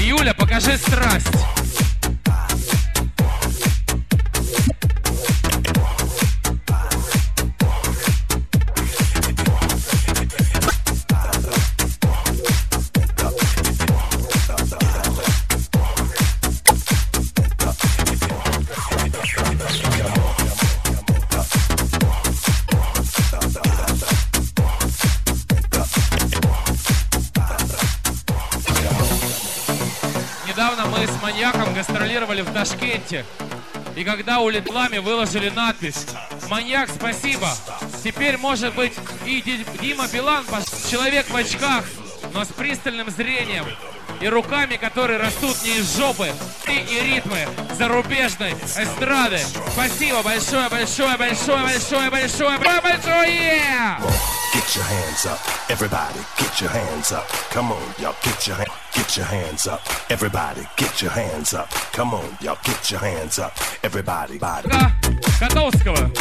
Юля, покажи страсть. Недавно мы с Маньяком гастролировали в Ташкенте. И когда у Литлами выложили надпись «Маньяк, спасибо!», теперь может быть и Дима Билан, человек в очках, но с пристальным зрением и руками, которые растут не из жопы, и ритмы зарубежной эстрады. Спасибо большое, большое, большое, большое, большое, большое, большое! Get your hands up, everybody, get your hands up. Come on, y'all, get your hands up. Everybody, get your hands up. Come on, y'all, get your hands up. Everybody, body. Котовского.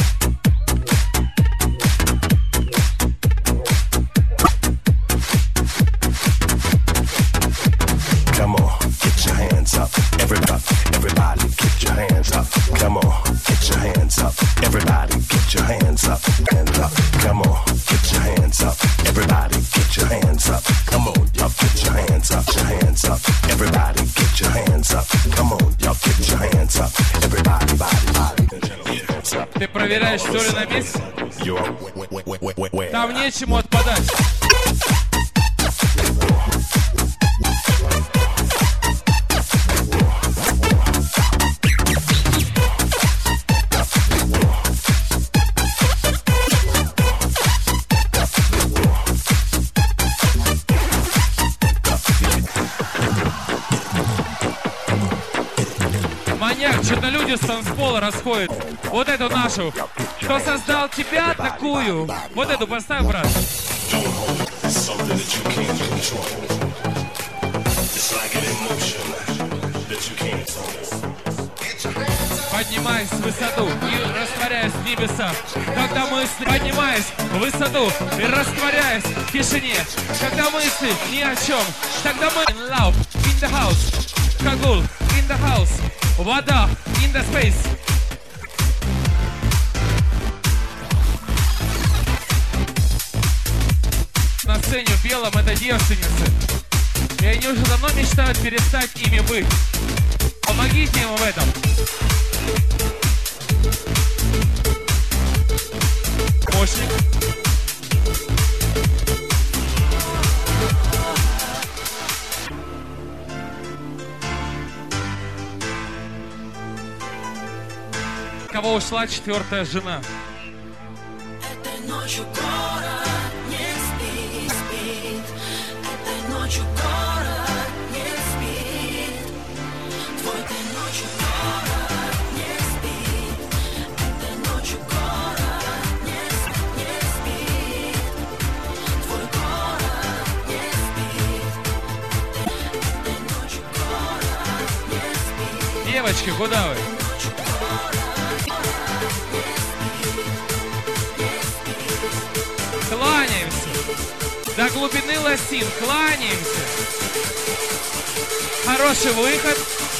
Come on, get your hands up. Everybody, get your hands up. Come on, get your hands up. Everybody, get your hands up. Hands up. Come on, get your hands up. Everybody, get your hands up. Come on, y'all, get your hands up. Your hands up. Everybody, get your hands up. Come on, y'all, get your hands up. Everybody, body. Ты проверяешь, все ли на месте? Там нечему отпадать. Маньяк, что-то люди с танцпола расходят. Вот эту нашу. Кто создал тебя такую? Вот эту поставь, брат. Поднимаясь в высоту и растворяясь в небесах. Когда мысли, поднимаясь в высоту и растворяясь в тишине. Когда мысли ни о чем. Тогда мы in love, in the house. Кагул, in the house. Вода, in the space. На сцене в белом это девственницы. И они уже давно мечтают перестать ими быть. Помогите им в этом. Мощник. Кого ушла четвертая жена? Этой ночью город не спит. Этой ночью город не спит. Твой ты ночью город не спит. Этой ночью город не спит. Твой город не спит. Этой ночью город не спит. Девочки, куда вы? Кланяемся. До глубины лосин. Кланяемся. Хороший выход.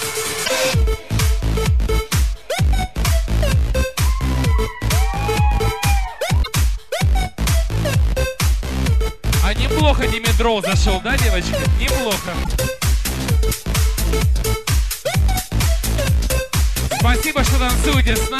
А неплохо Димитрол зашел, да, девочки? Неплохо. Спасибо, что танцуете с нами.